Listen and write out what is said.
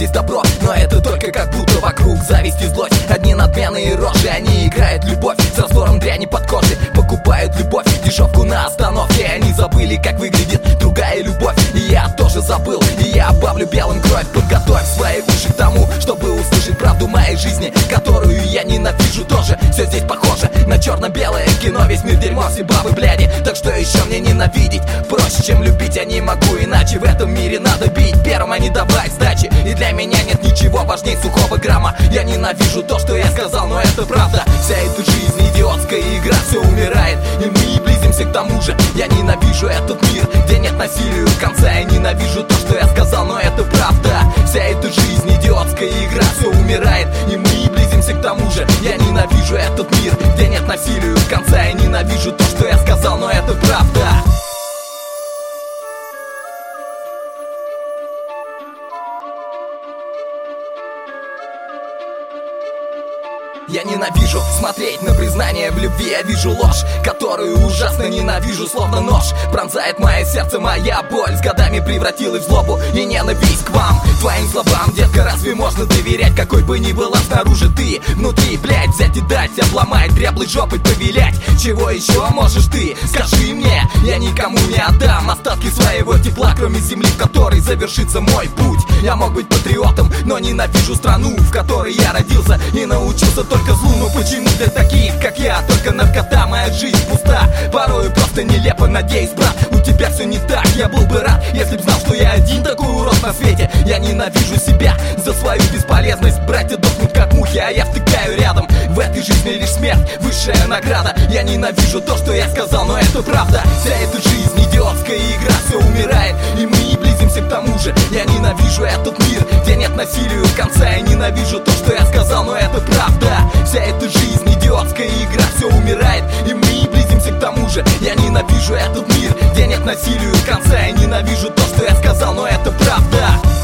есть добро, но это только как будто вокруг зависть и злость. Одни надменные рожи, они играют любовь с раствором дряни под кожей. Покупают любовь, дешевку на остановке. Они забыли, как выглядит другая любовь. И я тоже забыл, и я обавлю белым кровь. Подготовь свои уши к тому, чтобы услышать правду моей жизни, которую я ненавижу тоже. Все здесь похоже на черно-белое кино. Весь мир дерьмо, все бабы бляди. Так что еще мне ненавидеть? Проще, чем любить, я не могу иначе. В этом мире надо бить первым, а не давать сдачи. И для меня нет ничего важнее сухого грамма. Я ненавижу то, что я сказал, но это правда. Вся эта жизнь идиотская игра, все умирает, и мы близимся к тому же. Я ненавижу этот мир, где нет насилию конца. Я ненавижу то, что я сказал, но это правда. Вся эта жизнь идиотская игра, все умирает, и мы близимся к тому же. Я ненавижу этот мир, где нет насилию конца. Я ненавижу то, что я сказал, но это правда. Я ненавижу смотреть на признание в любви. Я вижу ложь, которую ужасно ненавижу. Словно нож пронзает мое сердце, моя боль с годами превратилась в злобу и ненависть к вам, твоим словам. Детка, разве можно доверять, какой бы ни была снаружи ты? Внутри, блять, взять и дать, обломать, дряблой жопой повилять. Чего еще можешь ты? Скажи мне, я никому не отдам остатки своего тепла, кроме земли, в которой завершится мой путь. Я мог быть патриотом, но ненавижу страну, в которой я родился и научился только злу. Но почему для таких, как я, только наркота? Моя жизнь пуста, порою просто нелепо. Надеюсь, брат, у тебя все не так. Я был бы рад, если б знал, что я один такой урод на свете. Я ненавижу себя за свою бесполезность. Братья дохнут как мухи, а я втыкаю рядом. В этой жизни лишь смерть, высшая награда. Я ненавижу то, что я сказал, но это правда. Вся эта жизнь идиотская игра, все умирает, и мы близимся к тому же. Я ненавижу этот мир, где нет насилию конца. Я ненавижу то, что я сказал, но это правда. Вся эта жизнь идиотская игра, все умирает, и мы близимся к тому же. Я ненавижу этот мир, где нет насилию конца. Я ненавижу то, что я сказал, но это правда.